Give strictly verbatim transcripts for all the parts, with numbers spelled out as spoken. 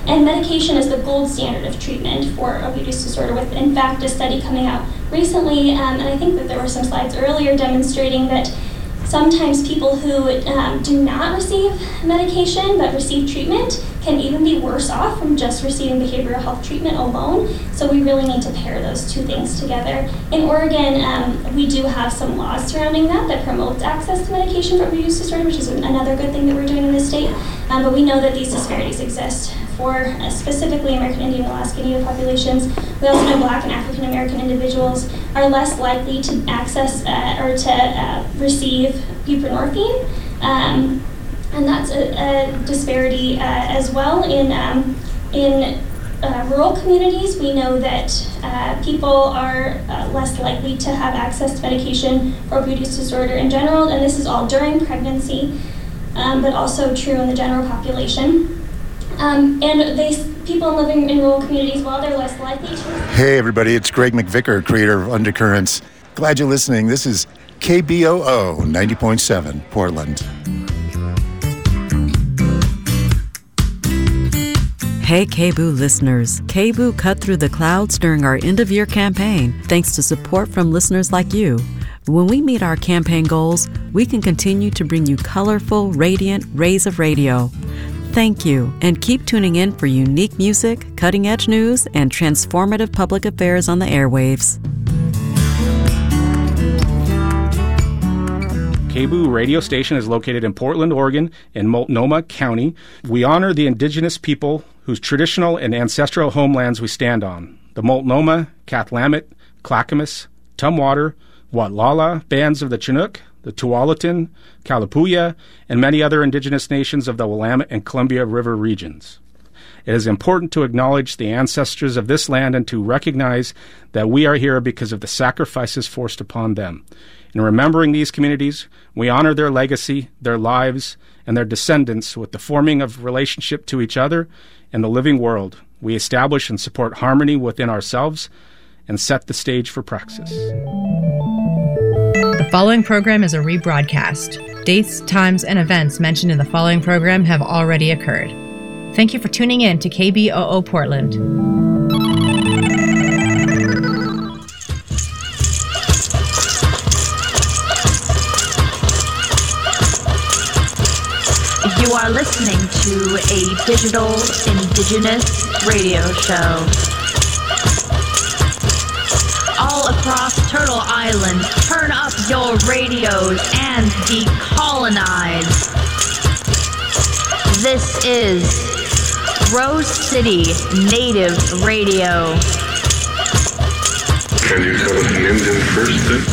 And medication is the gold standard of treatment for opioid use disorder, with, in fact, a study coming out recently, um, and I think that there were some slides earlier demonstrating that sometimes people who um, do not receive medication but receive treatment can even be worse off from just receiving behavioral health treatment alone. So we really need to pair those two things together. In Oregon, um, we do have some laws surrounding that that promotes access to medication for opioid use disorder, which is another good thing that we're doing in this state. Um, but we know that these disparities exist for uh, specifically American Indian and Alaska Native populations. We also know Black and African American individuals are less likely to access uh, or to uh, receive buprenorphine. Um, and that's a, a disparity uh, as well. In, um, in uh, rural communities, we know that uh, people are uh, less likely to have access to medication for opioid use disorder in general, and this is all during pregnancy, um, but also true in the general population. Um, and they, people living in rural communities, while they're less likely to... Hey everybody, it's Greg McVicker, creator of Undercurrents. Glad you're listening. This is K B O O ninety point seven, Portland. Hey K B O O listeners, K B O O cut through the clouds during our end-of-year campaign thanks to support from listeners like you. When we meet our campaign goals, we can continue to bring you colorful, radiant rays of radio. Thank you, and keep tuning in for unique music, cutting-edge news, and transformative public affairs on the airwaves. K B O O radio station is located in Portland, Oregon, in Multnomah County. We honor the indigenous people whose traditional and ancestral homelands we stand on. The Multnomah, Kathlamet, Clackamas, Tumwater, Watlala bands of the Chinook, the Tualatin, Kalapuya, and many other indigenous nations of the Willamette and Columbia River regions. It is important to acknowledge the ancestors of this land and to recognize that we are here because of the sacrifices forced upon them. In remembering these communities, we honor their legacy, their lives, and their descendants with the forming of relationship to each other and the living world. We establish and support harmony within ourselves and set the stage for praxis. The following program is a rebroadcast. Dates, times, and events mentioned in the following program have already occurred. Thank you for tuning in to K B O O Portland. You are listening to a digital indigenous radio show. All across Turtle Island, turn up your radios and decolonize. This is Rose City Native Radio. Can you tell us the Indian first then?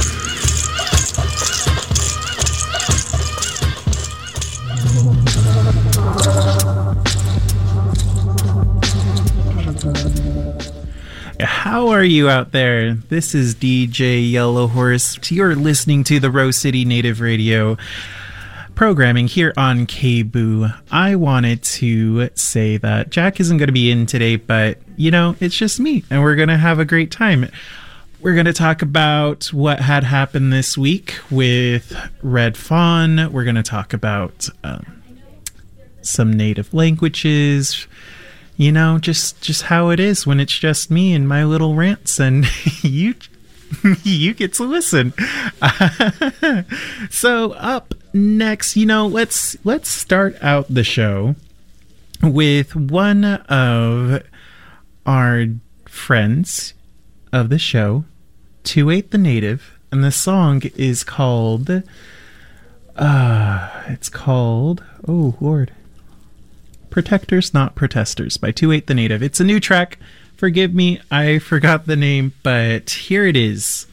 How are you out there? This is D J Yellow Horse. You're listening to the Rose City Native Radio programming here on K B O O. I wanted to say that Jack isn't going to be in today, but, you know, it's just me, and we're going to have a great time. We're going to talk about what had happened this week with Red Fawn. We're going to talk about um, some native languages. You know, just just how it is when it's just me and my little rants, and you you get to listen. So up next, you know, let's let's start out the show with one of our friends of the show, two eight the Native, and the song is called uh it's called oh Lord. Protectors Not Protesters by two eight the Native. It's a new track. Forgive me, I forgot the name, but here it is.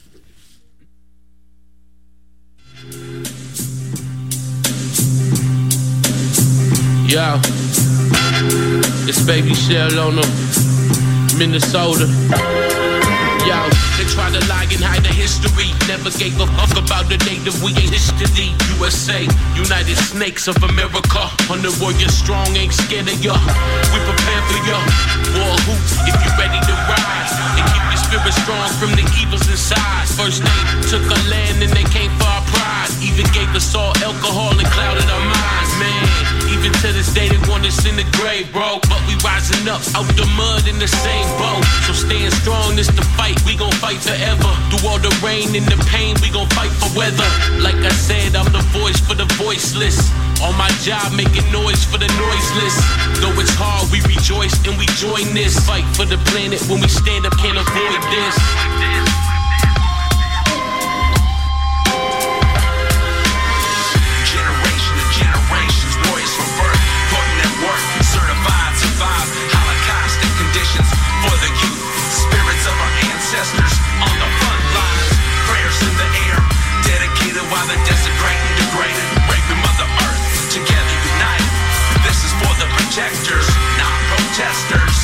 Yo, it's Baby Shell on them, Minnesota. Yo, they try to lie and hide the history. Never gave a fuck about the native, we ain't history. U S A, United Snakes of America. Hundred warriors strong, ain't scared of ya. We prepare for ya. War hoops, if you ready to rise. And keep your spirit strong from the evils inside. First they took our land and they came for our pride. Even gave us all alcohol and clouded our minds. Man, even Even to this day, they want us in the grave, bro. But we rising up out the mud in the same boat. So staying strong, this the fight, we gon' fight forever. Through all the rain and the pain, we gon' fight for weather. Like I said, I'm the voice for the voiceless. On my job, making noise for the noiseless. Though it's hard, we rejoice and we join this. Fight for the planet, when we stand up, can't avoid this. Generation to generations, warriors from birth, putting in work, certified, survive Holocaustic conditions for the youth. Spirits of our ancestors on the front lines, prayers in the air, dedicated while they're desecrating, degraded, raping Mother Earth. Together united, this is for the protectors, not protesters.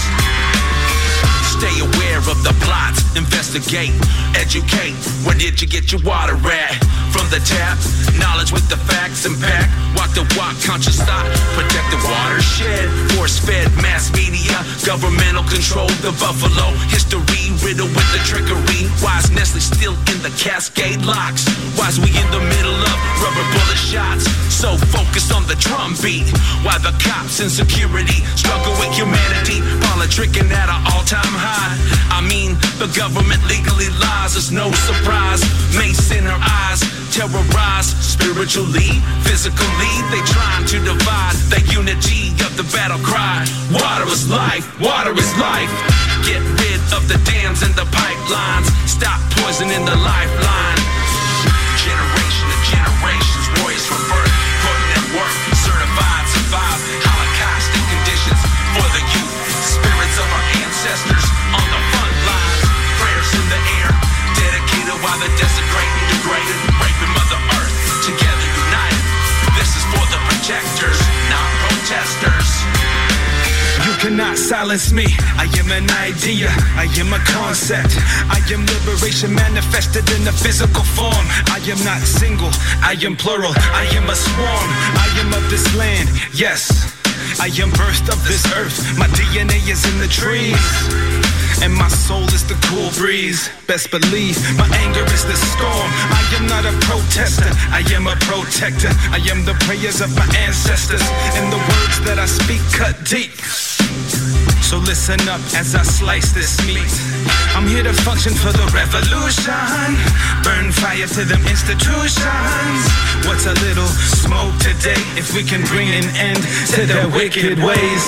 Stay aware of the plots, investigate, educate. Where did you get your water at? From the tap, knowledge with the facts impact. Walk the walk, conscious thought, protect the watershed. Force-fed mass media, governmental control the buffalo. History riddled with the trickery. Why's Nestle still in the Cascade locks? Why's we in the middle of rubber bullet shots? So focused on the drum beat. Why the cops and security struggle with humanity? Politicking at an all-time high. I mean, the government legally lies, it's no surprise. Mace in her eyes, terrorized spiritually, physically. They trying to divide the unity of the battle cry. Water is life, water is life. Get rid of the dams and the pipelines. Stop poisoning the lifeline. Generation to generations, warriors from birth, putting in work, certified, survive Holocaustic conditions for the youth. Spirits of our ancestors on the front lines, prayers in the air, dedicated while they're desecrating, degraded, raping Mother Earth. Together united, this is for the protectors, not protesters. You cannot silence me. I am an idea. I am a concept. I am liberation manifested in a physical form. I am not single. I am plural. I am a swarm. I am of this land. Yes, I am birthed of this earth. My D N A is in the trees, and my soul is the cool breeze. Best believe my anger is the storm. I am not a protester, I am a protector. I am the prayers of my ancestors, and the words that I speak cut deep. So listen up as I slice this meat. I'm here to function for the revolution. Burn fire to them institutions. What's a little smoke today if we can bring an end to their wicked ways?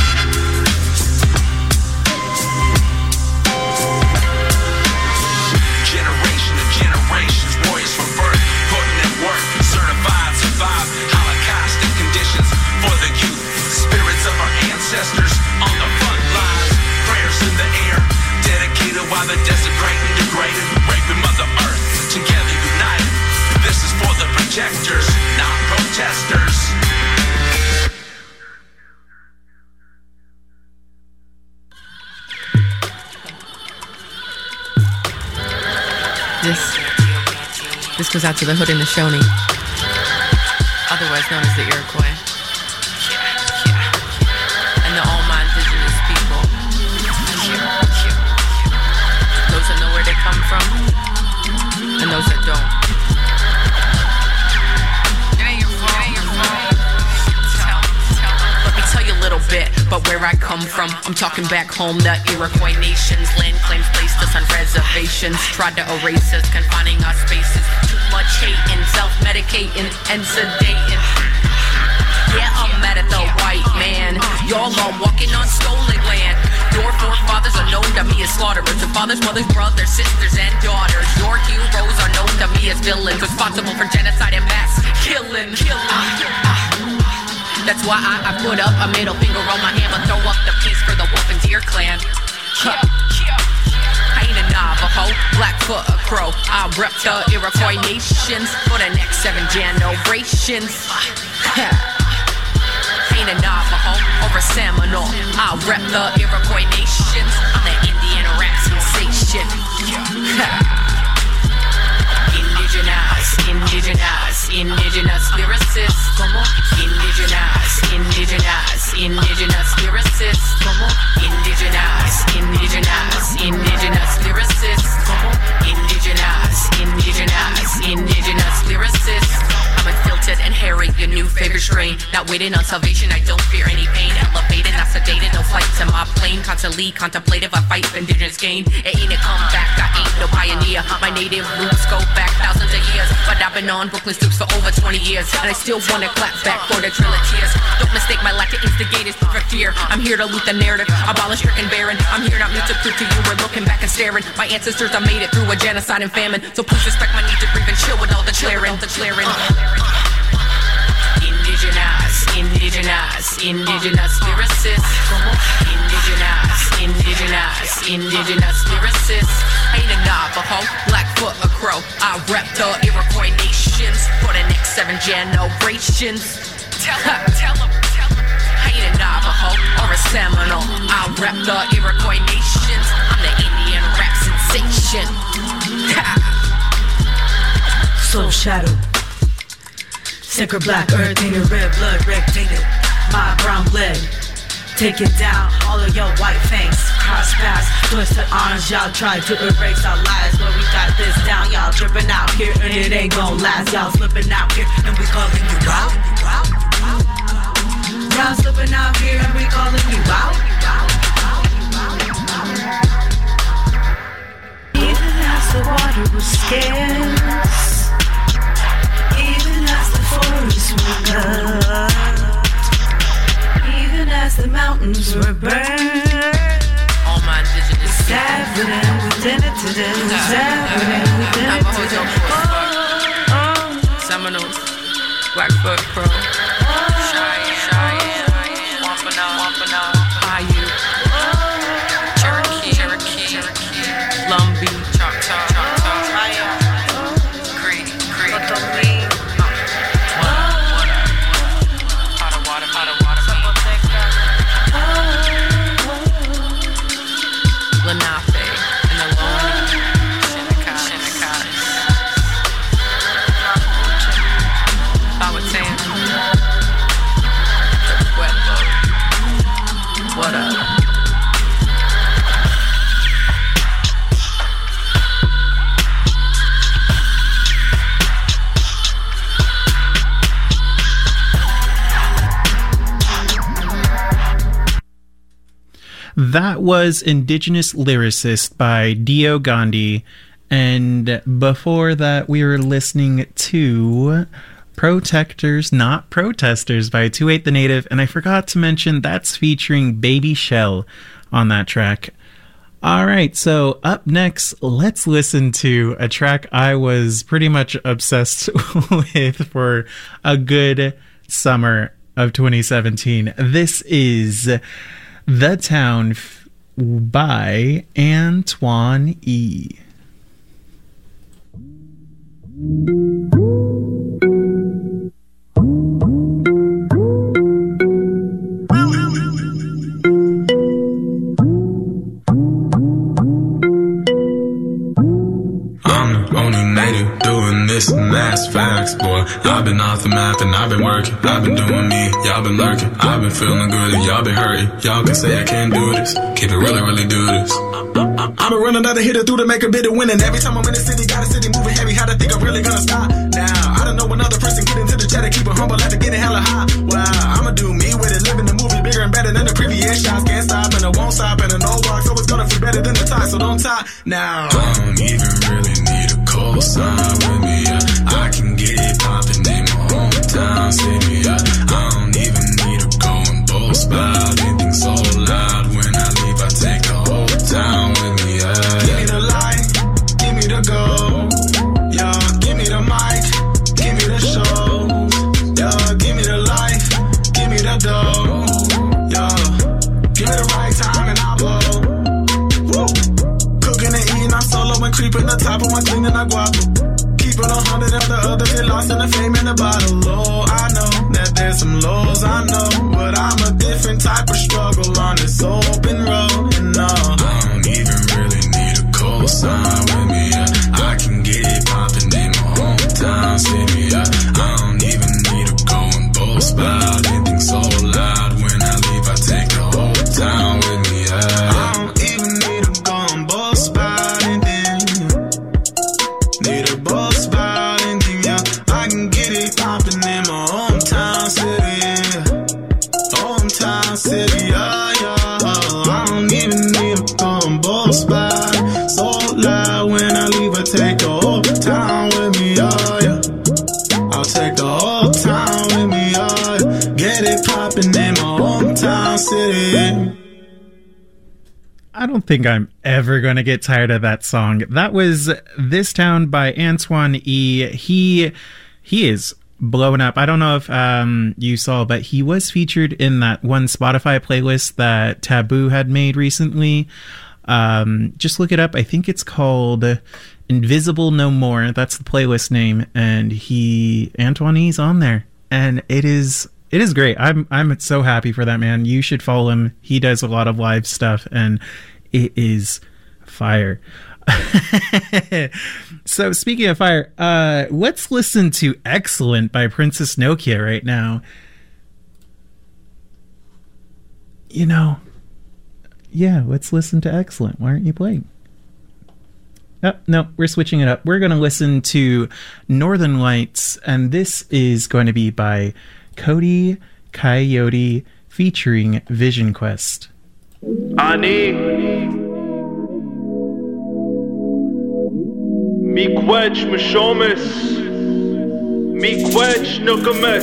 Generation to generations, warriors from birth, putting in work, certified, survive Holocaustic conditions for the youth. Spirits of our ancestors on the front lines, prayers in the air, dedicated while they're desecrating, degraded, raping Mother Earth. Together united, this is for the protectors, not protesters. This, this goes out to the Haudenosaunee, otherwise known as the Iroquois, and the Alma indigenous people. Those that know where they come from, and those that don't. It ain't your fault. It ain't your fault. Tell, tell. Let me tell you a little bit about where I come from. I'm talking back home, the Iroquois nations. Land claims placed us on reservations, tried to erase us, confining our spaces. Too much hating, self-medicating, and sedating. Yeah, I'm mad at the white man. Y'all are walking on stolen land. Your forefathers are known to me as slaughterers. Your fathers, mothers, brothers, sisters, and daughters. Your heroes are known to me as villains, responsible for genocide and mass killing. killing. Ah, ah. That's why I, I put up a middle finger on my hammer, throw up the peace for the wolf and deer clan. Huh. I ain't a Navajo, Blackfoot, a Crow. I rep the Iroquois nations for the next seven generations. Ain't a Navajo or a Seminole. I rep the Iroquois nations. I'm the Indian rap sensation. Indigenous, indigenous, indigenous lyricist. Como? Indigenous, indigenous, indigenous lyricist. Como? Indigenous, indigenous, indigenous lyricist. Como? Indigenous, indigenous, indigenous lyricist. I'm unfiltered and hairy, your new favorite strain. Not waiting on salvation. I don't fear any pain. Elevated, not sedated, no flight to my plane. Constantly contemplative, I fight for indigenous gain. It ain't a comeback, I ain't no pioneer. My native roots go back thousands of years, but I've been on Brooklyn stoops for over twenty years, and I still wanna clap back for the trail of tears. Don't mistake my lack of instigators for fear. I'm here to loot the narrative, abolish stricken barren. I'm here not mute to prove to you we're looking back and staring. My ancestors, I made it through a genocide and famine, so please respect my need to breathe and chill with all the clearing. The clearing. Indigenous, indigenous, indigenous lyricists. Indigenous, indigenous, indigenous lyricists. Ain't a Navajo, Blackfoot, a Crow. I rep the Iroquois nations for the next seven generations. Tell them, tell them, tell them. I ain't a Navajo or a Seminole. I rep the Iroquois nations. I'm the Indian rap sensation. Soul shadow. Sacred black earth tainted, red blood, red tainted. My brown blood. Take it down, all of your white fangs. Cross paths, twisted arms. Y'all try to erase our lives, but we got this down. Y'all tripping out here and it ain't gon' last. Y'all slipping out here and we calling you out. Y'all slipping out here and we calling you out. Even as the water was scarce, even as the forests were cut, even as the mountains were burned. All my indigenous it's happening within it today. It's happening within it today. Oh, oh. Seminoles, Blackfoot, Crow, Cheyenne, Cheyenne, Wampanoag, Wampanoag, Bayou, Cherokee, Cherokee, Lumbee, Choctaw, Choctaw, Cree, Cree, Cree, Potawatomi, Potawatomi, Lenape, and Ohlone, Shinnecock, Shinnecock, Powhatan, the Pueblo. What up? That was Indigenous Lyricist by Dio Gandhi. And before that, we were listening to Protectors, Not Protesters by two eight The Native. And I forgot to mention that's featuring Baby Shell on that track. All right, so up next, let's listen to a track I was pretty much obsessed with for a good summer of twenty seventeen. This is The Town by Antoine E. And that's facts, boy. I've been off the map and I've been working. I've been doing me, y'all been lurking. I've been feeling good and y'all been hurting. Y'all can say I can't do this. Keep it really, really do this. I've been running out of hitter through to make a bit of winning. Every time I'm in the city, got a city moving heavy. How to think I'm really gonna stop now? I don't know another person get into the chat and keep it humble after getting hella high. Wow, I'ma do me with it, living the movie bigger and better than the previous shots. Can't stop and I won't stop and I know walk, so it's gonna feel better than the top. So don't top now. I don't even really need a call sign with me. I can get it poppin' in my hometown city. I don't even need to go and boast about anything so loud. When I leave, I take the whole town with me. Yeah. Give me the light, give me the gold. Yeah, give me the mic, give me the show. Yeah, give me the life, give me the dough. Yeah, give me the right time and I'll blow. Woo. Cooking and eating, I'm solo and creeping the top of my cleaning, I guapo. Keeping a hundred of the others get lost in the fame and the bottle. Oh, I know that there's some lows, I know, but I'm a different type of struggle on this open road. And no, I don't even really need a call sign with me. Yeah. I can get it poppin' in my hometown city. Yeah. I don't even need to go and boast about anything so loud. When I leave, I take the whole town with me. Yeah. I don't even need to go and boast about anything. Need a boast about anything, yeah. I can get it poppin' in my hometown city, yeah. city. I don't think I'm ever going to get tired of that song. That was This Town by Antoine E. He he is blowing up. I don't know if um, you saw, but he was featured in that one Spotify playlist that Taboo had made recently. Um, just look it up. I think it's called Invisible No More. That's the playlist name. And he, Antoine E's on there. And it is... It is great. I'm I'm so happy for that man. You should follow him. He does a lot of live stuff, and it is fire. So speaking of fire, uh, let's listen to Excellent by Princess Nokia right now. You know, yeah, let's listen to Excellent. Why aren't you playing? Oh, no, we're switching it up. We're going to listen to Northern Lights, and this is going to be by Cody Coyote featuring Vision Quest. Ani Miigwech Mishomis Miigwech Nukamis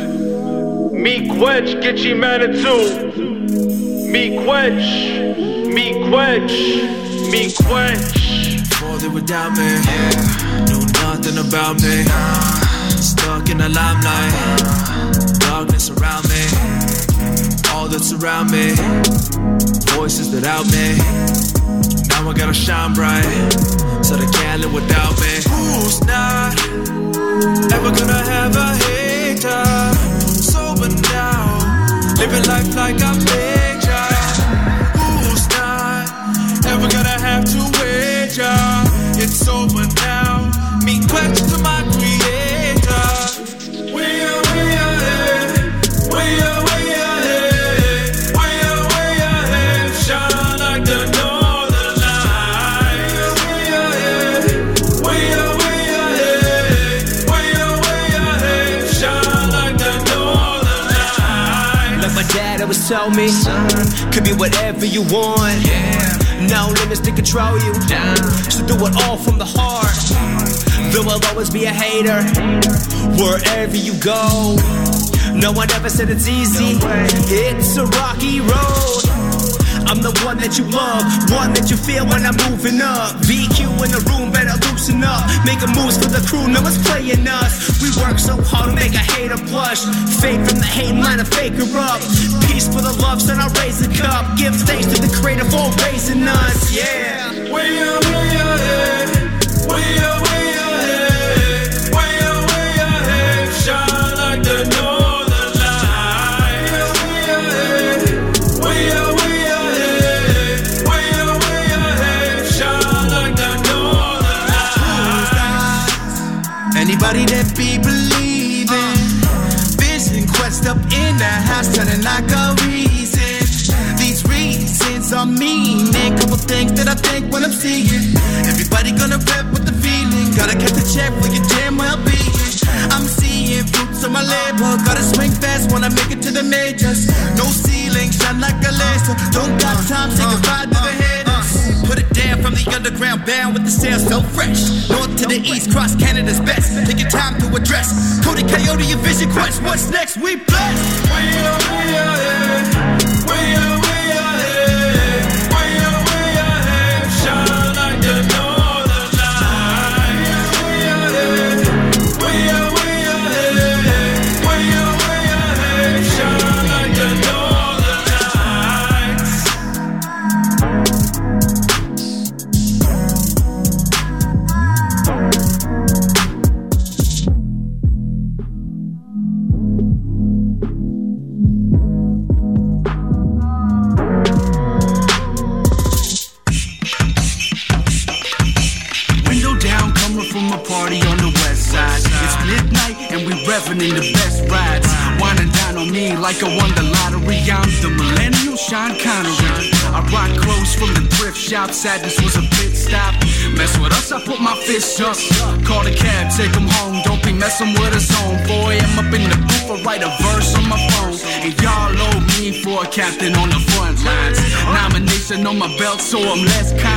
Miigwech Gitchi Manitou Miigwech Miigwech Miigwech. Before they would doubt me, yeah. Knew nothing about me, stuck in the limelight, darkness around me, all that's around me, voices that out me. Now I gotta shine bright, so they can't live without me. Who's not ever gonna have a hater? Sober now, living life like I'm major. Who's not ever gonna have to wager? It's over now. Me question to my creator. We are, we are here. We are, we are here. We are, we are here. Shine like the northern light. We are here. We are, we are here. We are, we are here. Shine like the northern light. Like my dad always told me, son, could be whatever you want. Yeah. No limits to control you. Down. So do it all from the heart. Though I'll always be a hater wherever you go. No one ever said it's easy. It's a rocky road. I'm the one that you love, one that you feel when I'm moving up. V Q in the room, better loosen up. Making moves for the crew, no one's playing us. We work so hard to make a hater blush. Fake from the hate line to fake her up. Peace for the loves and I raise a cup. Give thanks to the creator for raising us, yeah. We are, we are here. We are, we are here. We are, we are here. Shine like the northern light. We are, we are here. We are, we are here. We are, we are here. Shine like the northern light. Anybody that be believing. Vision Quest up in the house, turning like a reason. These reasons are meaning. Couple things that I think when I'm seeing. Everybody gonna rap with the feeling. Gotta catch the check for your damn well-being. I'm seeing fruits of my labor. Gotta swing fast when I make it to the majors. No ceiling, shine like a laser. Don't got time, say goodbye to the haters. Put it down from the underground, bound with the sound so fresh. North to the east, cross Canada's best. Take your time to address. Cody Coyote, your Vision Quest. What's next? We blessed. We are, we are here. We are, we are here. We are, we are here. Shine like the northern light. We are, we are here. We are, we are here. We are, we are here. Shine like the northern lights. Window down, coming from a party on the west side. It's midnight and we revving in the best rides. Winding down on me like I won the lottery. I'm the millennial Sean Connery. I rock clothes from the thrift shop. Sadness was a pit stop. Mess with us, I put my fists up. Call the cab, take them home. Don't be messing with us home. Boy, I'm up in the booth, I write a verse on my phone. And y'all owe me for a captain on the front lines. Nomination on my belt, so I'm less kind.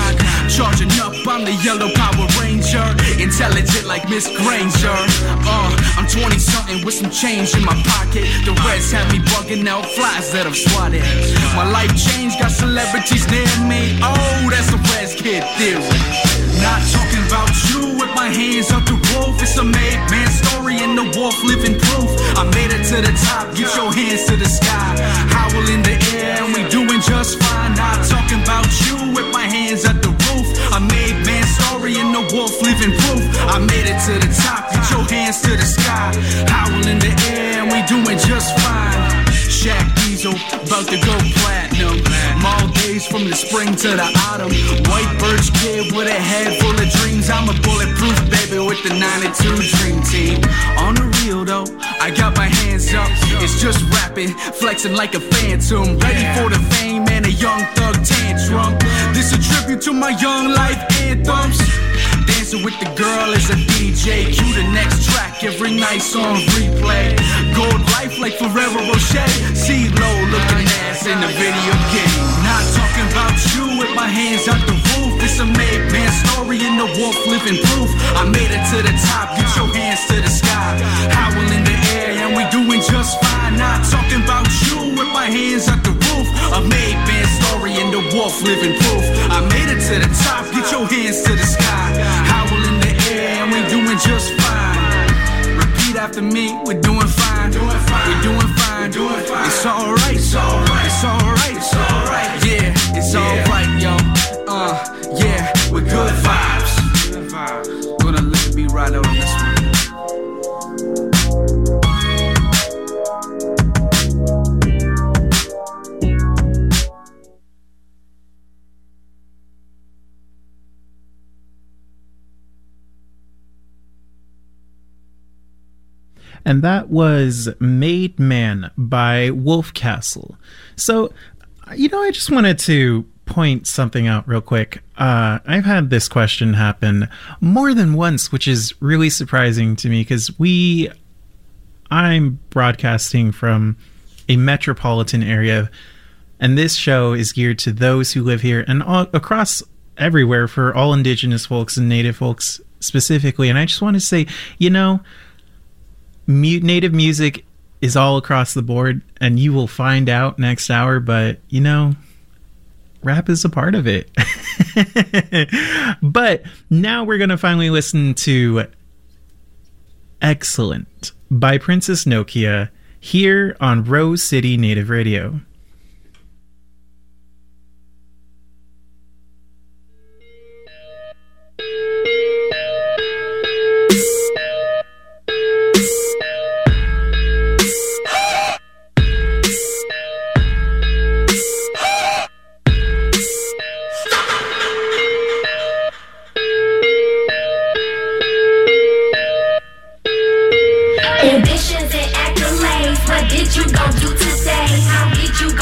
Charging up, I'm the yellow Power Ranger. Intelligent like Miss Granger. Uh, I'm twenty something with some change in my pocket. The reds have me bugging out flies that I've swatted. My life changed, got celebrities near me. Oh, that's the Reds Kid theory. Not talking about you with my hands up the roof. It's a made man story and the wolf living proof. I made it to the top, get your hands to the sky. Howl in the air and we doing just fine. Not talking about you with my hands at the roof. I made man story and the wolf living proof. I made it to the top, get your hands to the sky. Howl in the air and we doing just fine. Shaq Diesel, about to go platinum. All days from the spring to the autumn. White birch kid with a head full of dreams. I'm a bulletproof baby with the ninety-two Dream Team. On the real though, I got my hands up. It's just rapping, flexing like a phantom. Ready for the fame and a young thug tantrum. This a tribute to my young life anthems. Dancing with the girl is a D J. Cue the next track, every night's on replay. Gold life like Ferrero Rocher. See low looking ass in the video game. Not talking about you with my hands out the roof. It's a made man story and the wolf living proof. I made it to the top, get your hands to the sky. Howl in the air and we doing just fine. Not talking about you with my hands out the roof. A made man story and the wolf living proof. I made it to the top, get your hands to the sky. Howl in the air and we doing just fine. Repeat after me, we're doing fine. We're doing fine. It's alright, it's alright, it's alright, it's alright. Yeah, it's alright, yo. Uh, yeah, we're good vibes. Gonna let it be right out on this one. And that was Made Man by Wolf Castle. So, you know, I just wanted to point something out real quick. Uh, I've had this question happen more than once, which is really surprising to me because we, I'm broadcasting from a metropolitan area, and this show is geared to those who live here and all, across everywhere for all Indigenous folks and Native folks specifically. And I just want to say, you know, Mu- native music is all across the board, and you will find out next hour, but you know, rap is a part of it. But now we're going to finally listen to Excellent by Princess Nokia here on Rose City Native Radio. Ambitions and accolades, what did you gon' do today? How did you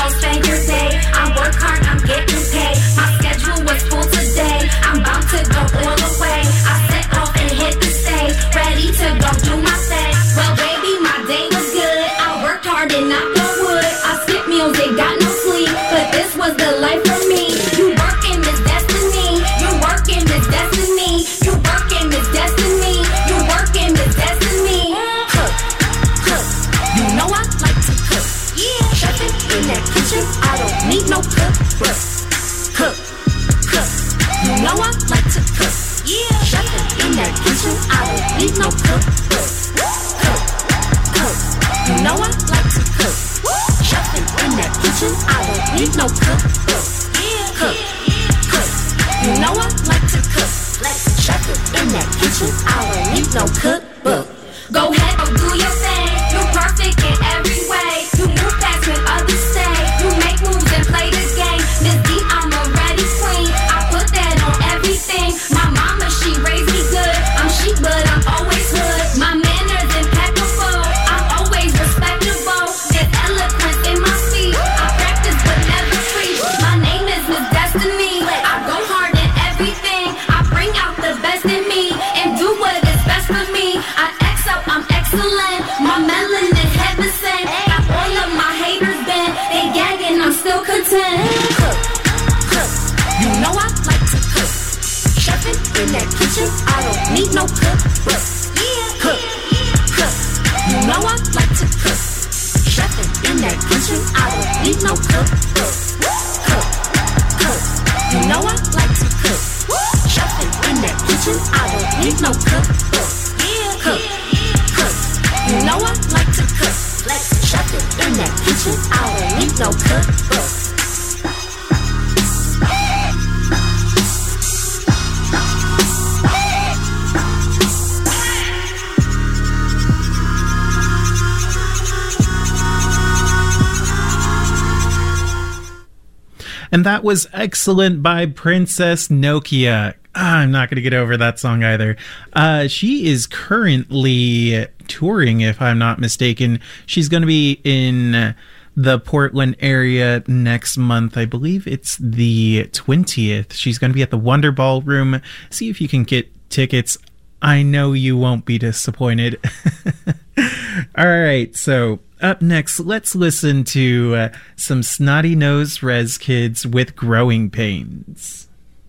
And that was Excellent by Princess Nokia. Ah, I'm not going to get over that song either. Uh, she is currently touring, if I'm not mistaken. She's going to be in the Portland area next month. I believe it's the twentieth. She's going to be at the Wonder Ballroom. See if you can get tickets. I know you won't be disappointed. All right, so up next, let's listen to uh, some Snotty Nose Rez Kids with Growing Pains.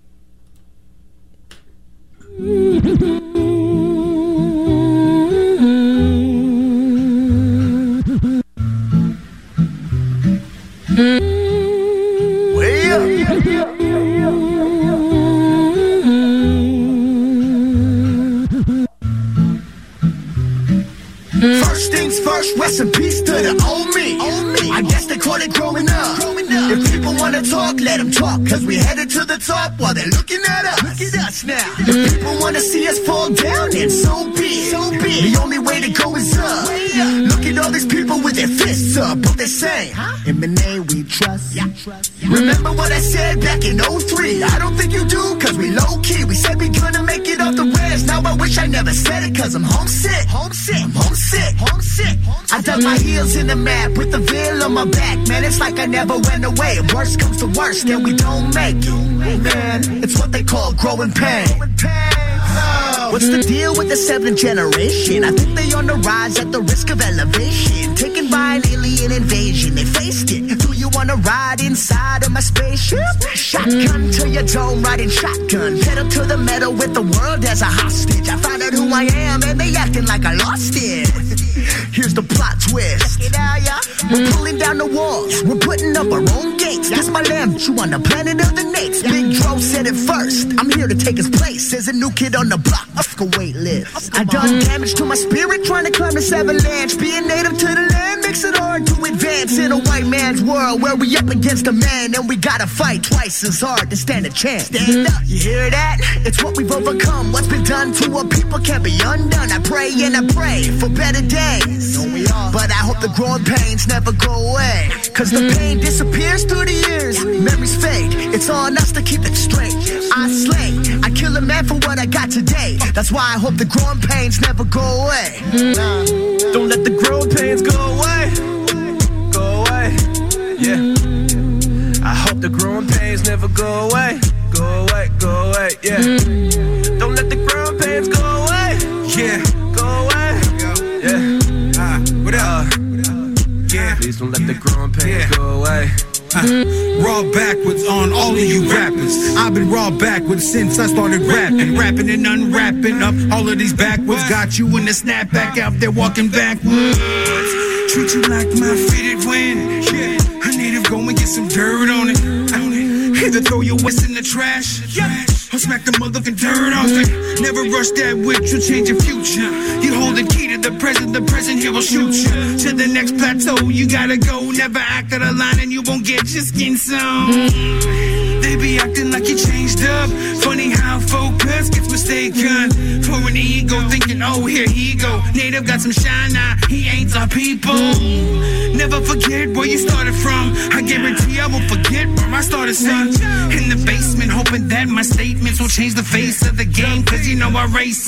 Way up. First things first, rest in peace to the old me. I guess they call it growing up. If people wanna talk, let them talk, cause we headed to the top while they're looking at us. Look at us now. If people wanna see us fall down, then so be it. So be it. The only way to go is up. Look at all these people with their fists up, but they're saying, in the name we trust. Yeah. Remember what I said back in oh three? I don't think you do, cause we low key. We said we gonna make it off the res. Now I wish I never said it, cause I'm homesick. Homesick. I'm homesick. Homesick. I dug my heels in the mat with the veil on my back. Man, it's like I never went away. Worst comes to worst, then we don't make it. Man, it's what they call growing pain. What's the deal with the seventh generation? I think they on the rise at the risk of elevation. Taken by an alien invasion, they faced it. Do you wanna ride inside of my spaceship? Shotgun to your dome, riding shotgun. Pedal to the metal with the world as a hostage. I found out who I am and they acting like I lost it. Here's the plot twist. We're pulling down the walls, we're putting up our own gates. This my land, you on the planet of the Nates. Big Dro said it first, I'm here to take his place. There's a new kid on the block, off the wait list. I done damage to my spirit trying to climb this avalanche. Being native to the land makes it hard to advance in a white man's world where we up against a man and we gotta fight twice as hard to stand a chance. Stand up, you hear that? It's what we've overcome. What's been done to a people can't be undone. I pray and I pray for better days. But I hope the growing pains never go away. Cause the pain disappears through the years. Memories fade, it's on us to keep it straight. I slay, I kill a man for what I got today. That's why I hope the growing pains never go away. Nah, don't let the growing pains go away. Go away, yeah. I hope the growing pains never go away. Go away, go away, yeah. Don't let the growing pains go away. Yeah, go away, yeah. Uh, what up? Yeah. Please don't let the growing pains yeah. go away. Uh, raw backwards on all of you rappers. I've been raw backwards since I started rapping. Rapping and unwrapping up all of these backwards. Got you in the snapback out there walking backwards. Treat you like my fitted wind. Yeah. I need to go and get some dirt on it. Either throw your wits in the trash, or smack the motherfucking dirt off it. Never rush that which will change your future. You hold the key to the present, the present here will shoot you to the next plateau. You gotta go, never act out of line and you won't get your skin sewn. They be acting like you changed up. Funny how focus gets mistaken for an ego, thinking, oh, here he go. Native got some shine now, he ain't our people. Never forget where you started from. I guarantee I won't forget where I started, son. In the basement, hoping that my statements will change the face of the game. Cause you know our race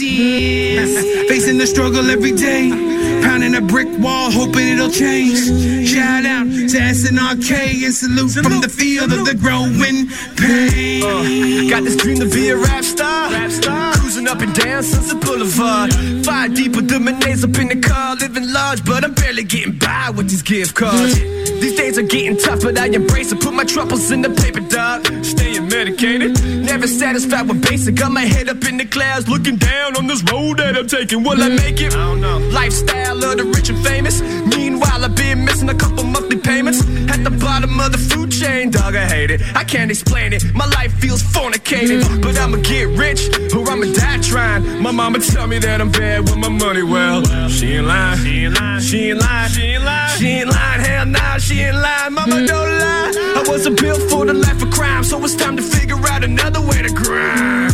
is facing the struggle every day, pounding a brick wall, hoping it'll change. Shout out to S N R K and salute from the field of the growing pain. uh, Got this dream to be a rap star, rap star. Cruising up and down Sunset Boulevard. Five deep with the Monets up in the car. Living large, but I'm barely getting by with these gift cards. These days are getting tough, but I embrace it. Put my troubles in the paper, dog. Staying medicated, never satisfied with basic. Got my head up in the clouds, looking down on this road that I'm taking. Will I make it? I don't know. Lifestyle of the rich and famous. Meanwhile, I've been missing a couple monthly payments. At the bottom of the food chain, dog, I hate it. I can't explain it. My life feels fornicated, but I'ma get rich or I'ma die trying. My mama tell me that I'm bad with my money. Well, she ain't lying. She ain't lying. She ain't lying. She ain't lying. She ain't lying. Hell nah, she ain't lying. Mama don't lie. I wasn't built for the life of crime, so it's time to figure out another way to grind.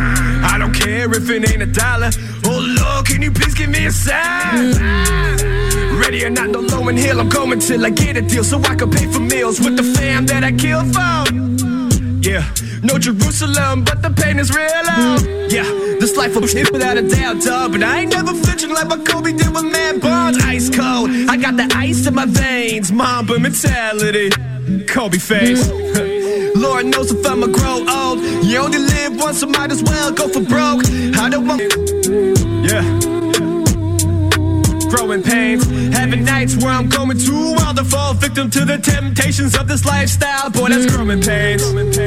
I don't care if it ain't a dollar. Oh Lord, can you please give me a sign? Ready or not, no low going hill, I'm going till I get a deal so I can pay for meals with the fam that I killed for. Yeah, no Jerusalem, but the pain is real out. Yeah, this life will shit without a doubt, dog. But I ain't never flinching like what Kobe did with Matt Barnes. Ice cold, I got the ice in my veins. Mamba mentality, Kobe face. Lord knows if I'ma grow old. You only live once, so might as well go for broke. I don't want, yeah. Growing pains, having nights where I'm going too wild to fall victim to the temptations of this lifestyle. Boy, that's growing pains.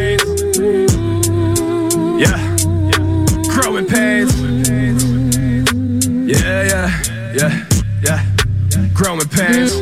Yeah, growing pains. Yeah, yeah, yeah, yeah. Growing pains.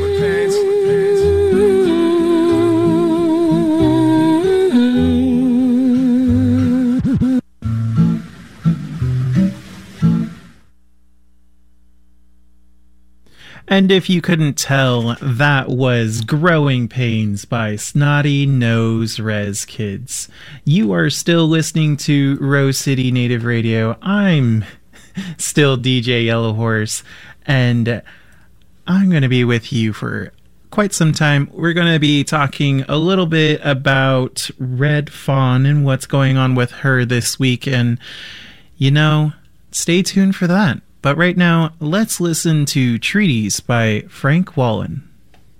And if you couldn't tell, that was Growing Pains by Snotty Nose Rez Kids. You are still listening to Rose City Native Radio. I'm still D J Yellow Horse, and I'm going to be with you for quite some time. We're going to be talking a little bit about Red Fawn and what's going on with her this week, and, you know, stay tuned for that. But right now, let's listen to Treaties by Frank Wallen.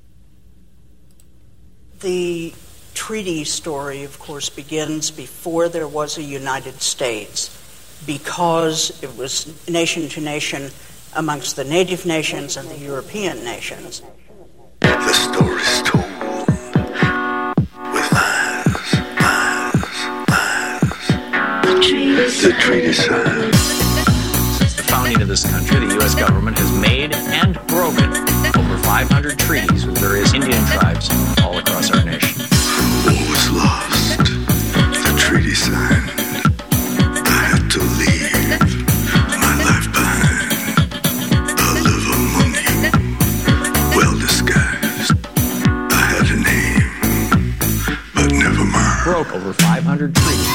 The treaty story, of course, begins before there was a United States, because it was nation to nation amongst the native nations and the European nations. The story's told with lies, lies, lies. The treaty, the treaty signed. Founding of this country, the U S government has made and broken over five hundred treaties with various Indian tribes all across our nation. All was lost. The treaty signed. I had to leave my life behind. I live among you, well disguised. I had a name, but never mind. Broke over five hundred treaties.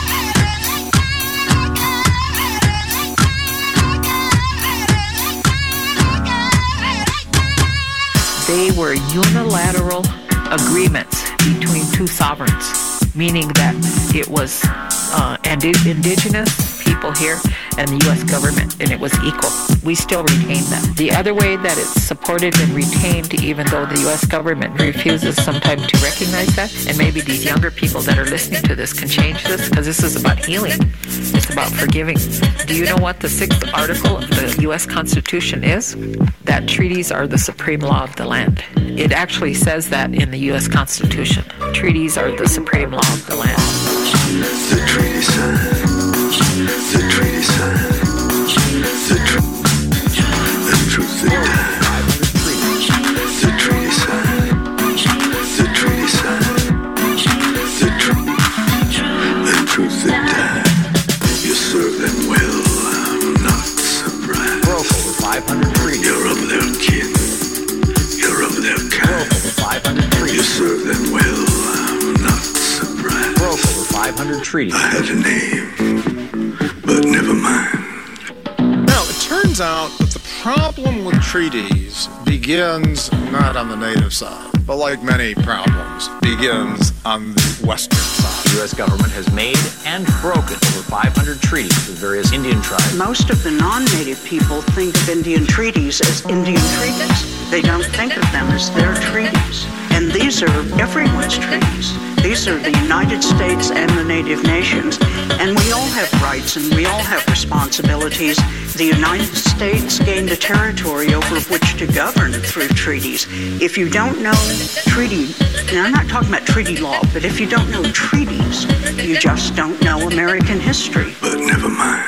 They were unilateral agreements between two sovereigns, meaning that it was uh, indi- indigenous people here and the U S government, and it was equal. We still retain that. The other way that it's supported and retained, even though the U S government refuses sometimes to recognize that, and maybe these younger people that are listening to this can change this, because this is about healing. It's about forgiving. Do you know what the sixth article of the U S Constitution is? That treaties are the supreme law of the land. It actually says that in the U S Constitution. Treaties are the supreme law of the land. The treaty signed. The treaty signed. The, tr- the truth that died. The treaty signed. The treaty signed. The, tr- the truth that died. You serve them well. I'm not surprised. Broke over five hundred treaties. You're of their kin. You're of their kind. Broke over five hundred treaties. You serve them well. I'm not surprised. Broke over five hundred treaties. I had a name, but never mind. Now, it turns out that the problem with treaties begins not on the native side, but like many problems, begins on the western side. The U S government has made and broken over five hundred treaties with various Indian tribes. Most of the non-native people think of Indian treaties as Indian treaties. They don't think of them as their treaties. And these are everyone's treaties. These are the United States and the native nations. And we all have rights and we all have responsibilities. The United States gained a territory over which to govern through treaties. If you don't know treaty, and I'm not talking about treaty law, but if you don't know treaties, you just don't know American history. But never mind.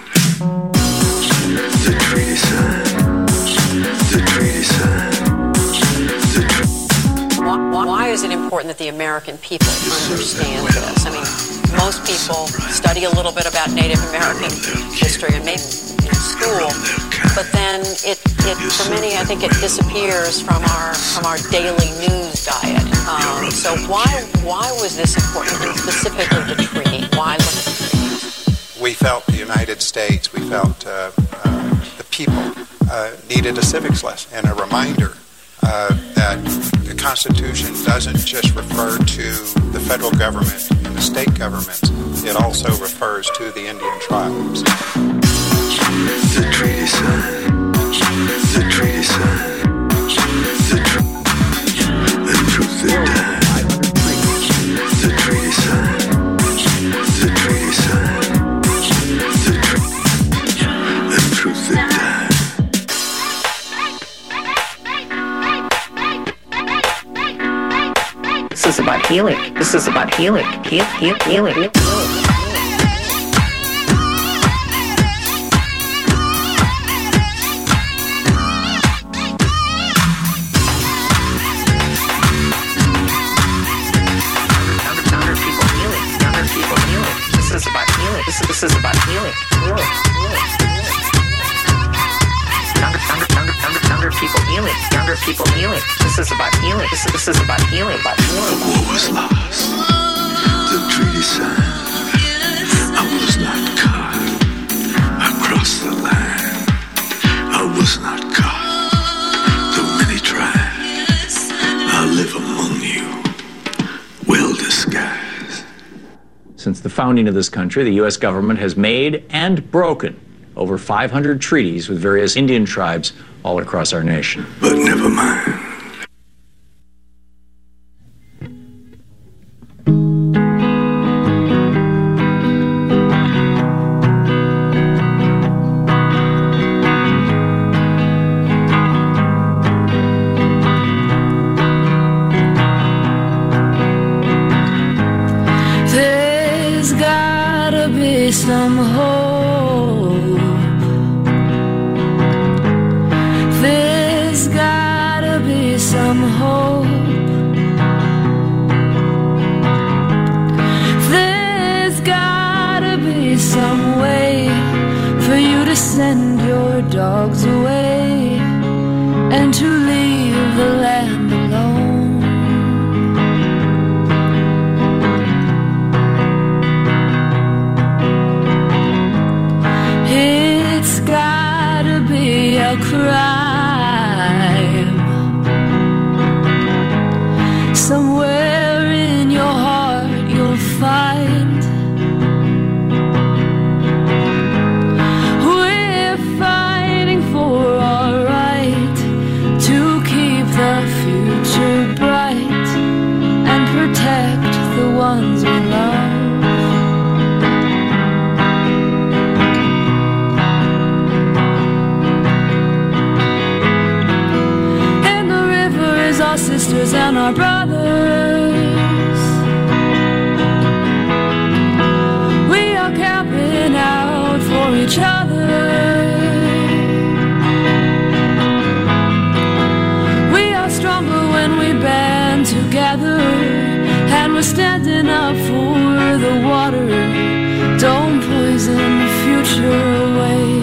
The treaty signed. The treaty signed. The treaty. Why is it important that the American people understand this? I mean, most people study a little bit about Native American history and maybe in school, but then it, it for many, I think it disappears from our from our daily news diet. Um, so why why was this important, and specifically the treaty? Why look at the treaties? We felt the United States, we felt uh, uh, the people uh, needed a civics lesson and a reminder uh, that the Constitution doesn't just refer to the federal government and the state governments, it also refers to the Indian tribes. The treaty signed, the treaty signed, the, tr- the truth that died. The treaty signed, the treaty signed, the, tr- the truth that died. This is about healing. This is about healing. Heal, heal, healing. healing. This is about healing. Healing. Healing. Younger, younger, younger, younger, younger people healing. Younger people healing. This is about healing. This is, this is about healing. About healing. The war was lost. The treaty signed. I was not caught. I crossed the line. I was not caught. Though many tried, I live among you, well disguised. Since the founding of this country, the U S government has made and broken over five hundred treaties with various Indian tribes all across our nation. But never mind. Some hope. There's gotta be some hope. There's gotta be some way for you to send your dogs away and to leave the land alone. It's gotta be a crime somewhere in your heart you'll find. We're fighting for our right to keep the future bright and protect the ones we love. Our sisters and our brothers, we are camping out for each other. We are stronger when we band together, and we're standing up for the water. Don't poison the future away.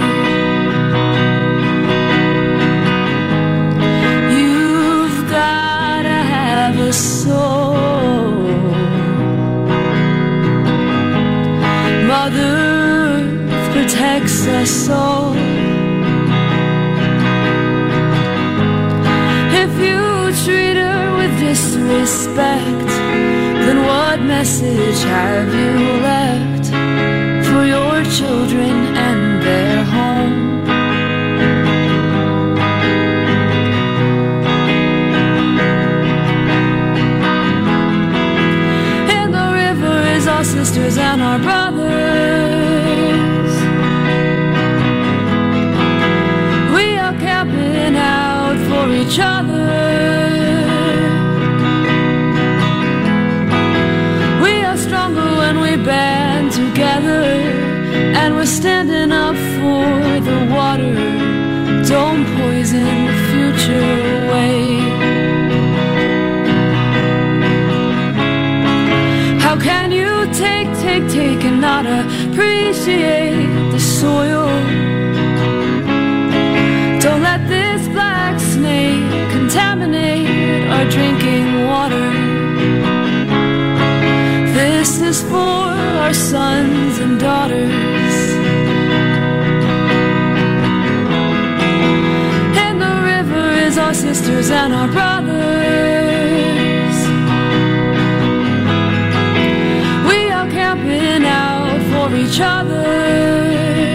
Soul. Mother Earth protects us all. If you treat her with disrespect, then what message have you left for your children and their home? Our sisters and our brothers, we are camping out for each other. We are stronger when we band together, and we're standing up for the water. Don't poison the future away. How can you take, take, take and not appreciate the soil? Don't let this black snake contaminate our drinking water. This is for our sons and daughters. And the river is our our sisters and our brothers. We are camping out for each other.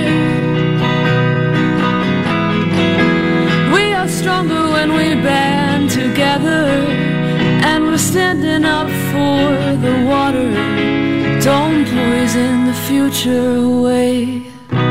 We are stronger when we band together, and we're standing up for the water. Don't poison the future away.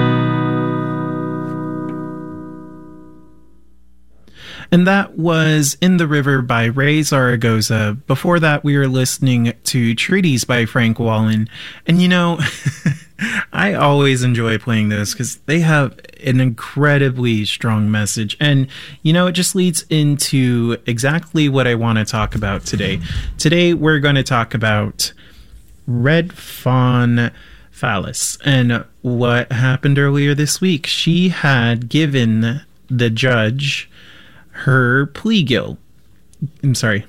And that was In the River by Ray Zaragoza. Before that, we were listening to Treaties by Frank Wallen. And you know, I always enjoy playing those because they have an incredibly strong message. And, you know, it just leads into exactly what I want to talk about today. Today, we're going to talk about Red Fawn Fallis and what happened earlier this week. She had given the judge her plea guilt. I'm sorry.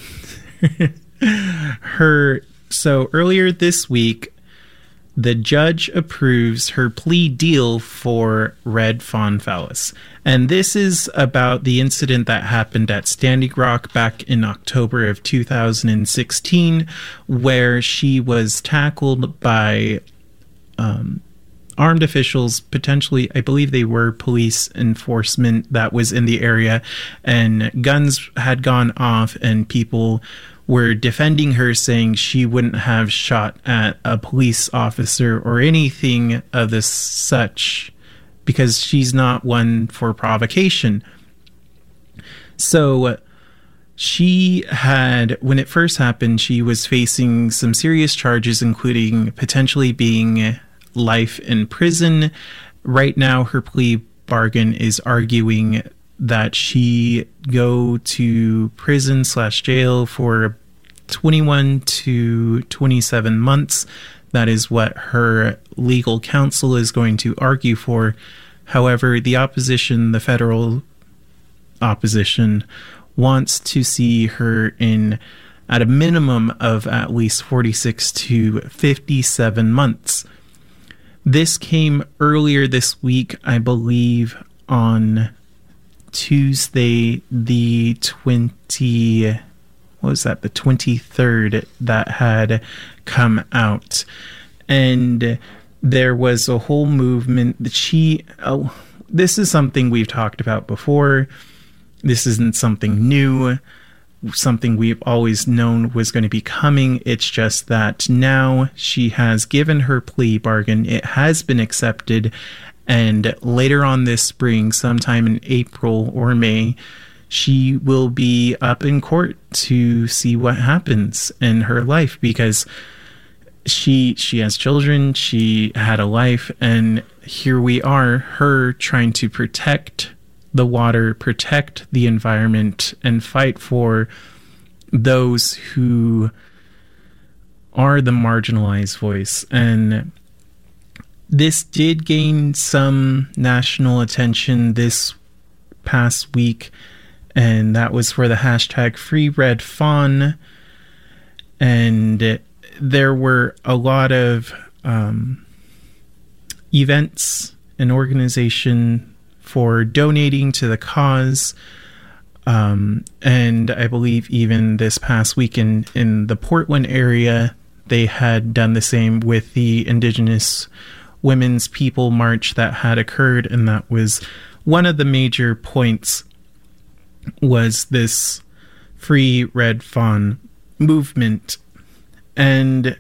her. So earlier this week, the judge approves her plea deal for Red Fawn Fallis. And this is about the incident that happened at Standing Rock back in October of two thousand sixteen, where she was tackled by um, armed officials, potentially, I believe they were police enforcement that was in the area, and guns had gone off and people were defending her, saying she wouldn't have shot at a police officer or anything of the such because she's not one for provocation. So she had, when it first happened, she was facing some serious charges, including potentially being life in prison. Right now, her plea bargain is arguing that she go to prison slash jail for twenty-one to twenty-seven months. That is what her legal counsel is going to argue for. However, the opposition, the federal opposition, wants to see her in at a minimum of at least forty-six to fifty-seven months. This came earlier this week, I believe, on Tuesday, the twenty, what was that, the twenty-third, that had come out. And there was a whole movement that she, oh, this is something we've talked about before. This isn't something new, something we've always known was going to be coming. It's just that now she has given her plea bargain. It has been accepted. And later on this spring, sometime in April or May, she will be up in court to see what happens in her life, because she she has children, she had a life, and here we are, her trying to protect the water, protect the environment, and fight for those who are the marginalized voice. And this did gain some national attention this past week, and that was for the hashtag Free Red Fawn. And there were a lot of um, events and organization for donating to the cause. Um, and I believe even this past weekend in the Portland area, they had done the same with the Indigenous Women's People March that had occurred. And that was one of the major points, was this Free Red Fawn movement. And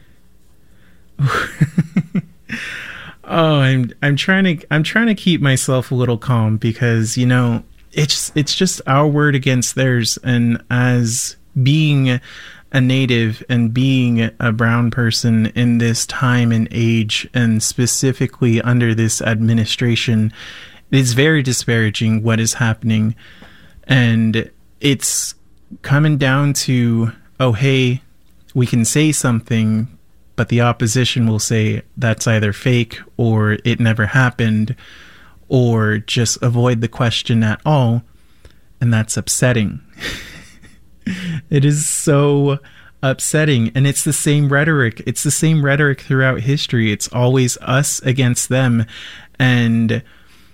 oh, I'm I'm trying to I'm trying to keep myself a little calm, because, you know, it's it's just our word against theirs. And as being a native and being a brown person in this time and age, and specifically under this administration, it's very disparaging what is happening. And it's coming down to, oh, hey, we can say something, but the opposition will say that's either fake or it never happened, or just avoid the question at all. And that's upsetting. It is so upsetting. And it's the same rhetoric. It's the same rhetoric throughout history. It's always us against them. And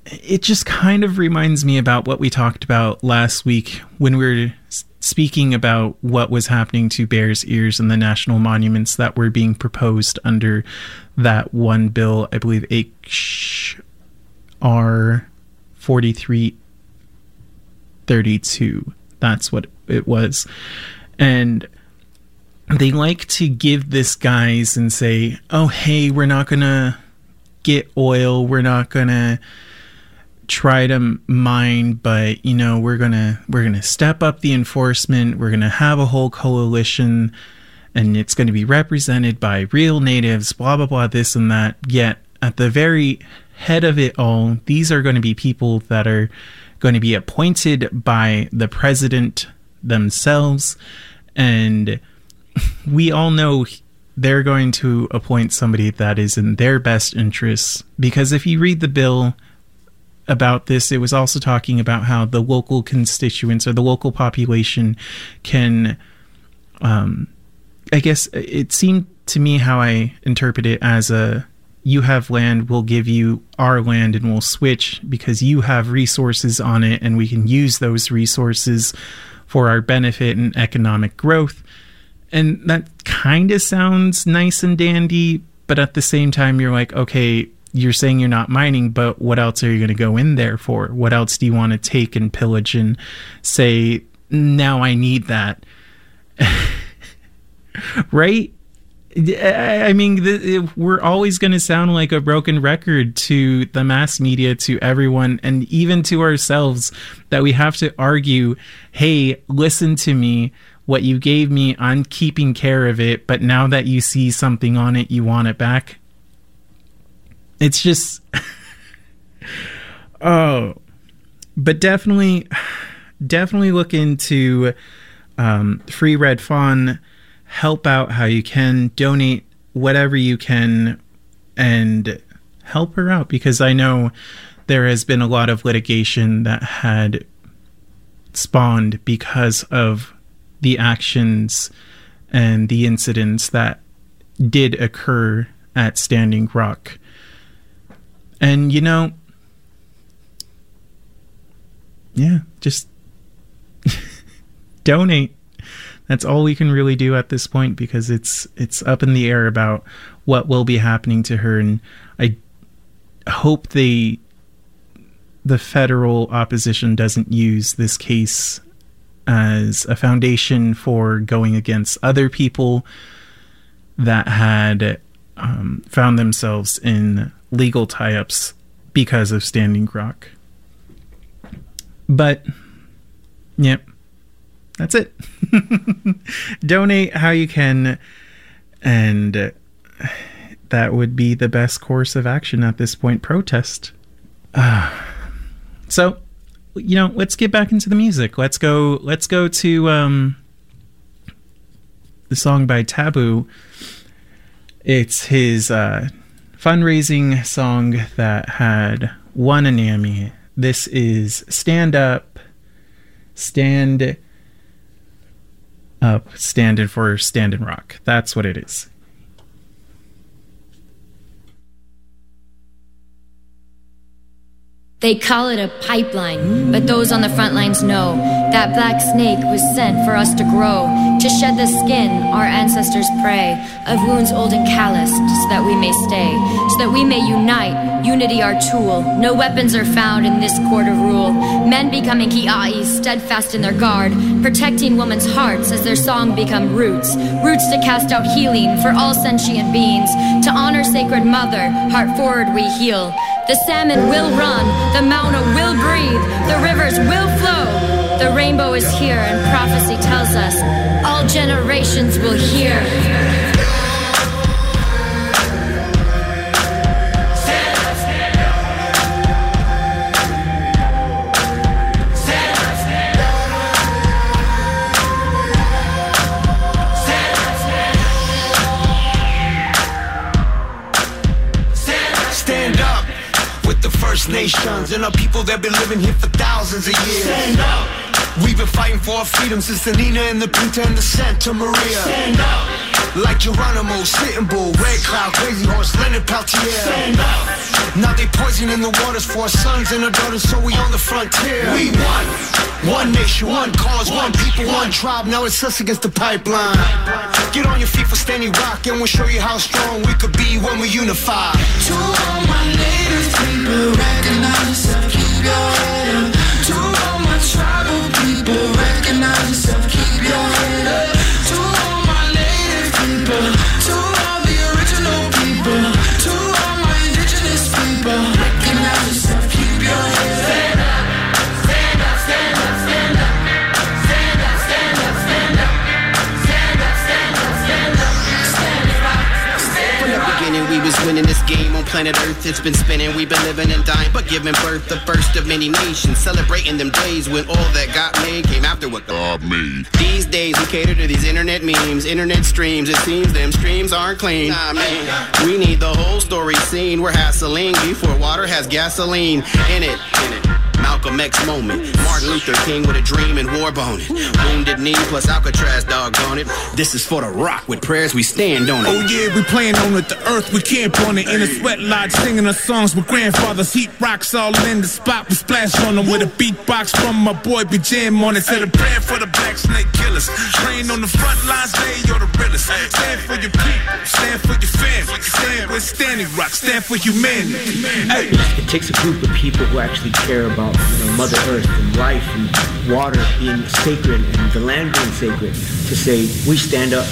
it just kind of reminds me about what we talked about last week when we were speaking about what was happening to Bears Ears and the national monuments that were being proposed under that one bill, I believe H R forty-three thirty-two. That's what it was. And they like to give this guise and say, oh, hey, we're not going to get oil. We're not going to try to mine, but, you know, we're going to we're going to step up the enforcement. We're going to have a whole coalition, and it's going to be represented by real natives, blah, blah, blah, this and that. Yet at the very head of it all, these are going to be people that are going to be appointed by the president themselves. And we all know they're going to appoint somebody that is in their best interests, because if you read the bill about this, it was also talking about how the local constituents or the local population can, um, I guess it seemed to me how I interpret it as a, you have land, we'll give you our land and we'll switch because you have resources on it and we can use those resources for our benefit and economic growth. And that kind of sounds nice and dandy, but at the same time, you're like, okay, you're saying you're not mining, but what else are you going to go in there for? What else do you want to take and pillage and say, now I need that? Right? I mean, th- we're always going to sound like a broken record to the mass media, to everyone, and even to ourselves, that we have to argue, hey, listen to me. What you gave me, I'm keeping care of it, but now that you see something on it, you want it back. It's just... oh. But definitely, definitely look into um, Free Red Fawn. Help out how you can. Donate whatever you can and help her out, because I know there has been a lot of litigation that had spawned because of the actions and the incidents that did occur at Standing Rock. And, you know, yeah, just donate. That's all we can really do at this point, because it's it's up in the air about what will be happening to her. And I hope they, the federal opposition doesn't use this case as a foundation for going against other people that had um, found themselves in legal tie-ups because of Standing Rock. But, yep, that's it. Donate how you can, and that would be the best course of action at this point. Protest. Uh, so, you know, let's get back into the music. Let's go. Let's go to um, the song by Taboo. It's his uh, fundraising song that had won an Emmy. This is Stand Up, Stand Up, standing for Standing Rock. That's what it is. They call it a pipeline, but those on the front lines know that black snake was sent for us to grow, to shed the skin our ancestors pray, of wounds old and calloused, so that we may stay, so that we may unite, unity our tool. No weapons are found in this court of rule. Men becoming ki'ais, steadfast in their guard, protecting women's hearts as their song become roots, roots to cast out healing for all sentient beings, to honor sacred mother, heart forward we heal. The salmon will run, the Mauna will breathe, the rivers will flow. The rainbow is here and prophecy tells us all generations will hear. Nations and our people that been living here for thousands of years. Stand up. We've been fighting for our freedom since the Nina and the Pinta and the Santa Maria. Stand up. like Geronimo, Sitting Bull, Red Cloud, Crazy Horse, Leonard Peltier. Stand up. Now they poisoning the waters for our sons and our daughters, so we on the frontier. We won. One nation, one cause, one people, one tribe. Now it's us against the pipeline. Get on your feet for Standing Rock, and we'll show you how strong we could be when we unify. To all my native people, recognize yourself, keep your head up. To all my tribal people, recognize yourself, keep your head up. To all my native people, to all the original people, to all my indigenous people, recognize yourself, keep your head up. Stand up, stand up, stand up, stand up, stand up, stand up, stand up, stand up, stand up, stand up, stand up. From the beginning we was winning this game on planet Earth. It's been spinning, we've been living and dying, but giving birth the first of many nations. Celebrating them days when all that got made came after what God made. These days we cater to these internet memes, internet streams. It seems them streams aren't clean. Nah, man, we need the whole story seen. We're hassling before water has gasoline in it. In it. Malcolm X moment. Martin Luther King with a dream and war boning. Wounded knee plus Alcatraz doggone it. This is for the rock with prayers we stand on it. Oh yeah, we playing on it, the earth we camp on it. In a sweat lodge singing our songs with grandfathers. Heat rocks all in the spot, we splash on them with a beatbox from my boy B Jam on it. Said a prayer for the black snake killers. Praying on the front lines, they you're the realest. Stand for your people, stand for your family. Stand with Standing Rock, stand for humanity. Hey. It takes a group of people who actually care about, you know, Mother Earth and life and water being sacred and the land being sacred to say we stand up.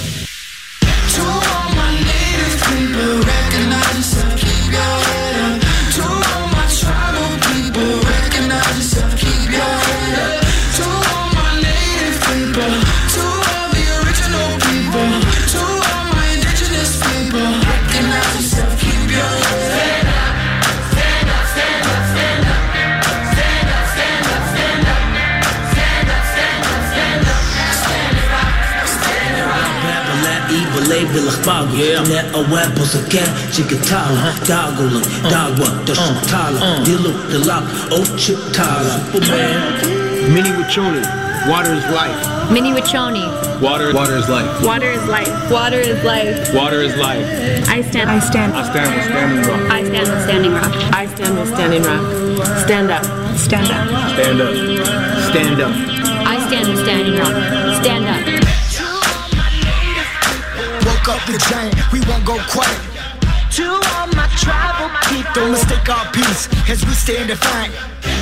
To all my native people, recognize yourself, keep your head up. To all my tribal people, recognize yourself, keep your head up. To all my native people, to all the original people, to all my indigenous people, recognize yourself, keep your head up. Stand up, stand up, stand up. Stand up, stand up, stand up. Stand up, stand up, stand up. Stand up, stand up. Ibele bilakbagu ne awepo sake chikitala dagula dagwa dashutala dilu dilak ochitala. Mini Wachoni, water is life. Mini Wachoni. Water, water is life. Water is life. Water is life. Water is life. I stand. I stand. I stand with Standing Rock. I stand with Standing Rock. I stand with Standing Rock. Stand up. Stand up. Stand up. Stand up. I stand with Standing Rock. Stand up. Woke up the giant, we won't go quiet. To all my tribal people, don't mistake our peace as we stand defiant.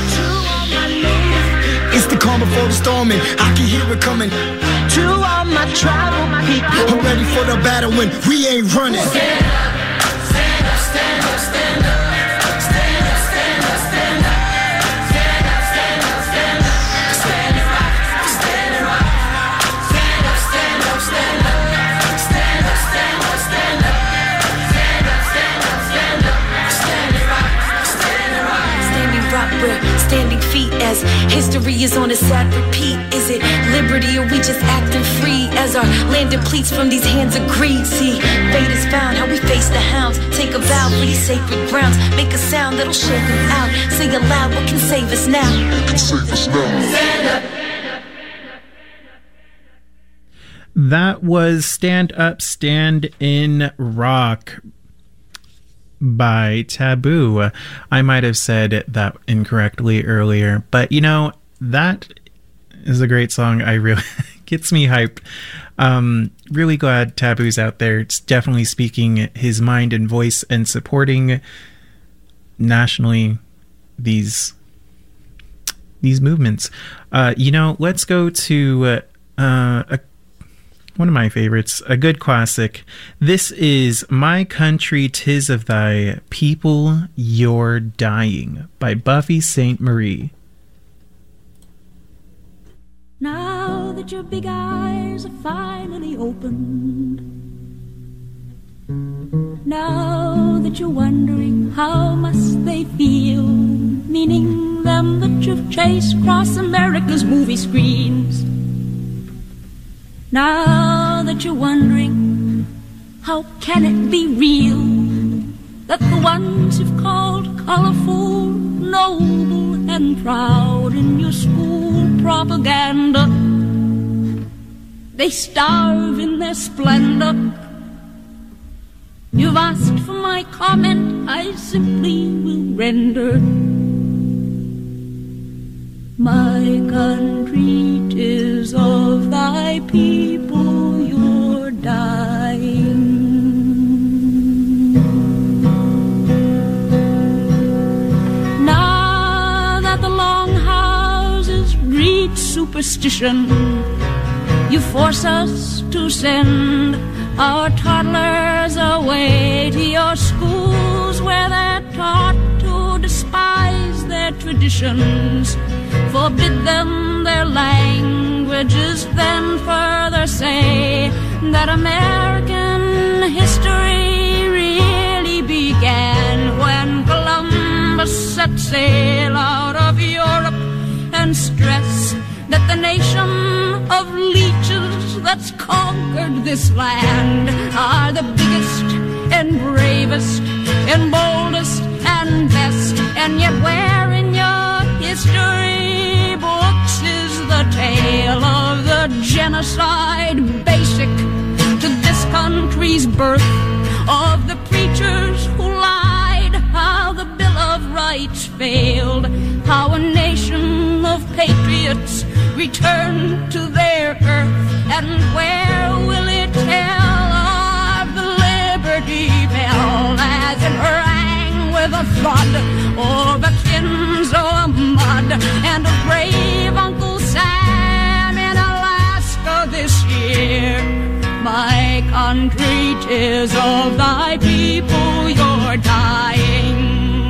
It's the calm before the storm, and I can hear it coming. To all my tribal people, I'm ready for the battle when we ain't running. Stand up, stand up, stand up, stand up. Stand up, stand up, stand up. Stand up, stand up, stand up. Standing Rock, Standing Rock. Stand up, stand up, stand up. Stand up, stand up, stand up. Stand up, stand up, stand up. Standing Rock, Standing Rock. Standing Rock, we're standing feet as history is on a sad repeat. Is it liberty or we just acting free as our land depletes from these hands of greed? See, fate is found how we face the hounds. Take a vow for these sacred grounds. Make a sound that'll shake them out. Say aloud what can save us now. What can save us now? Stand up. That was Stand Up, Stand in Rock by Taboo. I might have said that incorrectly earlier, but you know, that is a great song. I really gets me hyped. Um, really glad Taboo's out there. It's definitely speaking his mind and voice and supporting nationally these these movements. Uh, you know, let's go to uh, a one of my favorites, a good classic. This is My Country 'Tis of Thy People You're Dying by Buffy Sainte Marie. Now that your big eyes are finally opened, now that you're wondering how must they feel, meaning them that you've chased across America's movie screens. Now that you're wondering, how can it be real that the ones you've called colorful, noble, and proud in your school propaganda, they starve in their splendor You've asked for my comment, I simply will render. My country, 'tis of thy people you're dying. Now that the long houses breed superstition, you force us to send our toddlers away to your schools where they're taught to despise their traditions. Forbid them their languages, then further say that American history really began when Columbus set sail out of Europe, and stress that the nation of leeches that's conquered this land are the biggest and bravest and boldest and best. And yet where in your history books is the tale of the genocide basic to this country's birth, of the preachers who lied, how the Bill of Rights failed, how a nation of patriots returned to their earth? And where will it tell of the Liberty Bell as it rang with a thud over Kinzo-Mud, and of brave Uncle Sam in Alaska this year? My country, 'tis of thy people you're dying.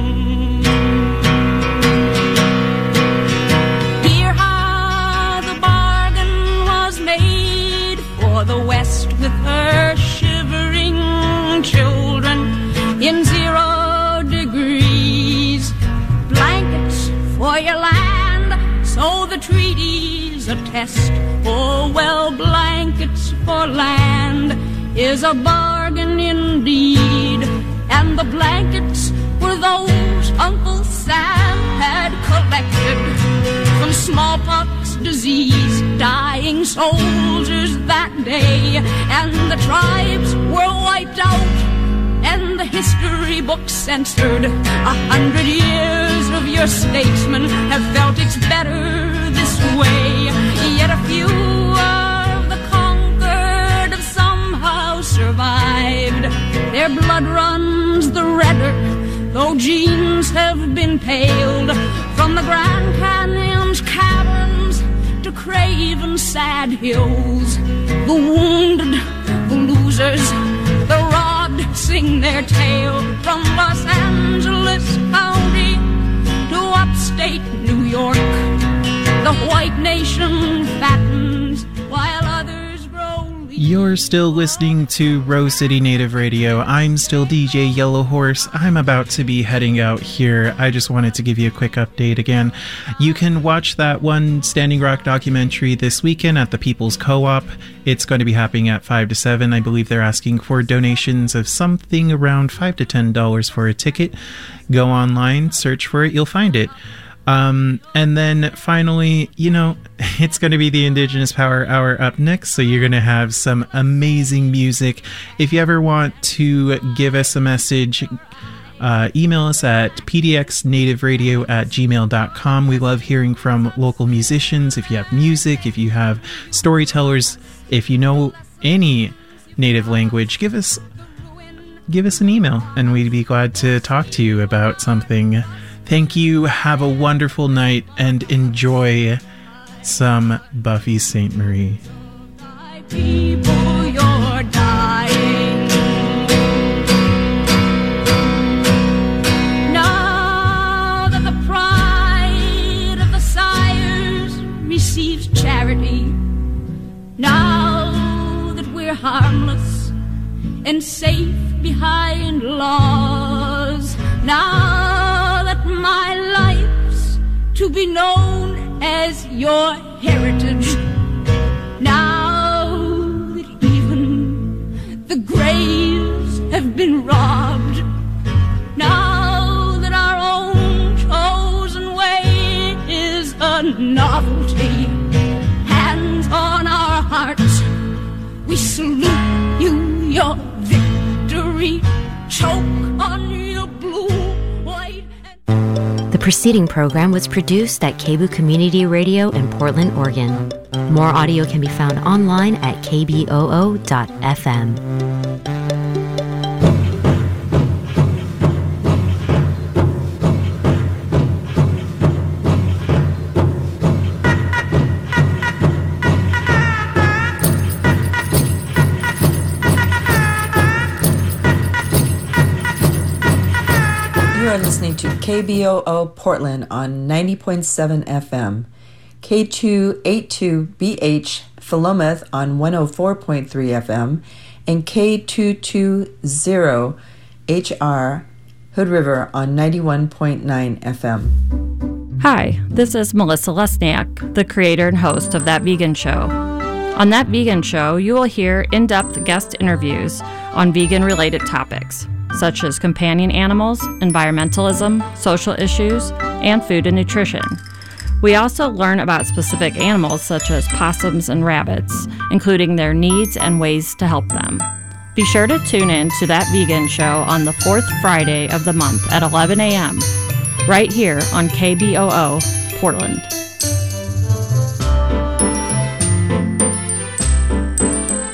Hear how the bargain was made for the West with her shivering children in zero degrees. Blankets for your land, so the treaties attest. Oh, well, blankets for land is a bargain indeed. And the blankets were those Uncle Sam had collected from smallpox disease, dying soldiers that day. And the tribes were wiped out and the history books censored. A hundred years of your statesmen have felt it's better this way. Yet a few of the conquered have somehow survived. Their blood runs the redder, though genes have been paled. From the Grand Canyon's caverns to Craven sad hills, the wounded, the losers, the robbed sing their tale. From Los Angeles County to upstate New York, the white nation fattens while others grow lean. You're still listening to Rose City Native Radio. I'm still D J Yellow Horse. I'm about to be heading out here. I just wanted to give you a quick update again. You can watch that one Standing Rock documentary this weekend at the People's Co-op. It's going to be happening at five to seven. I believe they're asking for donations of something around five to ten dollars for a ticket. Go online, search for it, you'll find it. Um, and then finally, you know, it's going to be the Indigenous Power Hour up next, so you're going to have some amazing music. If you ever want to give us a message, uh, email us at p d x native radio at gmail dot com. We love hearing from local musicians. If you have music, if you have storytellers, if you know any native language, give us give us an email, and we'd be glad to talk to you about something. Thank you, have a wonderful night, and enjoy some Buffy Sainte Marie. People, you're dying. Now that the pride of the sires receives charity, now that we're harmless and safe behind laws, now that my life's to be known as your heritage, now that even the graves have been robbed, now that our own chosen way is a novelty, hands on our hearts, we salute you, your victory. choke on your blue, white. The preceding program was produced at K B O O Community Radio in Portland, Oregon. More audio can be found online at k b o o dot f m. You are listening to K B O O Portland on ninety point seven F M, K two eighty-two B H Philomath on one oh four point three F M, and K two twenty H R Hood River on ninety-one point nine F M. Hi, this is Melissa Lesniak, the creator and host of That Vegan Show. On That Vegan Show, you will hear in-depth guest interviews on vegan-related topics, such as companion animals, environmentalism, social issues, and food and nutrition. We also learn about specific animals such as possums and rabbits, including their needs and ways to help them. Be sure to tune in to That Vegan Show on the fourth Friday of the month at eleven a.m., right here on K B O O Portland.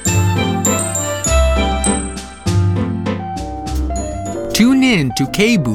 Tune in to K B O